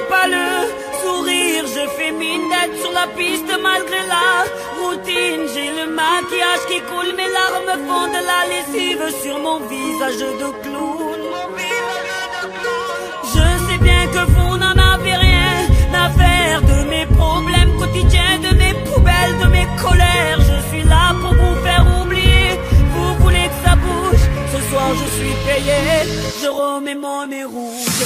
pas le sourire, je fais mine d'être sur la piste malgré la routine. J'ai le maquillage qui coule, mes larmes font de la lessive sur mon visage de clown. Je sais bien que vous n'en avez rien à faire de mes problèmes quotidiens, de mes poubelles, de mes colères. Je suis là pour vous faire oublier, vous voulez que ça bouge. Ce soir je suis payé, je remets mon nez rouge.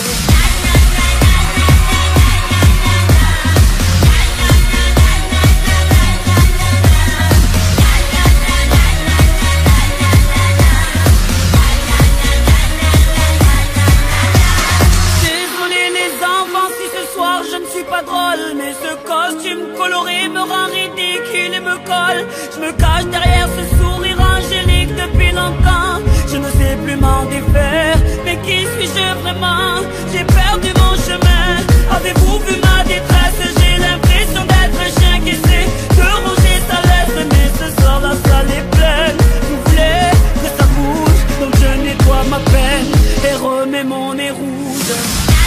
Pas drôle, mais ce costume coloré me rend ridicule et me colle. Je me cache derrière ce sourire angélique depuis longtemps. Je ne sais plus m'en défaire, mais qui suis-je vraiment? J'ai perdu mon chemin. Avez-vous vu ma détresse? J'ai l'impression d'être un chien qui essaie de ronger sa laisse. Mais ce soir la salle est pleine. Vous voulez que ça bouge, donc je nettoie ma peine et remets mon nez rouge.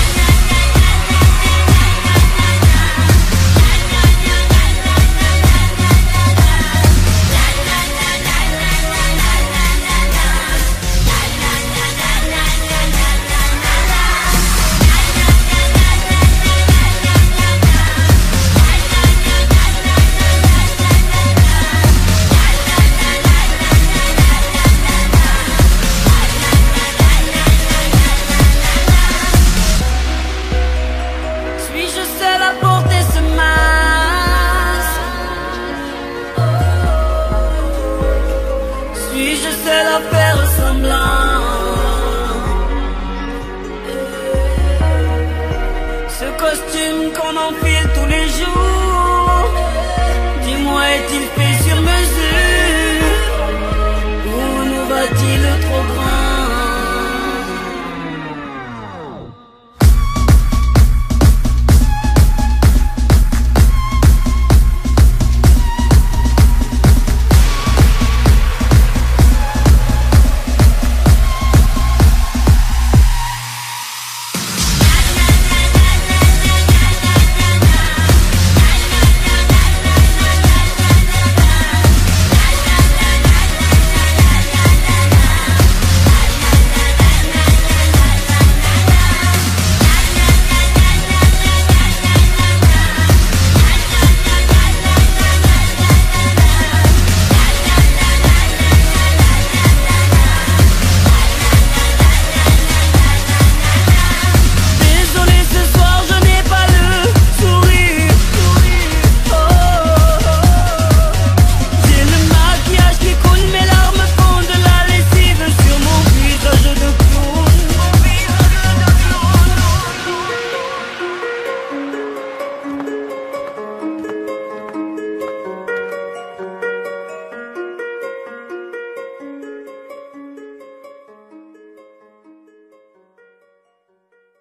Suis-je seul à faire semblant? Ce costume qu'on enfile tous les jours, dis-moi, est-il fait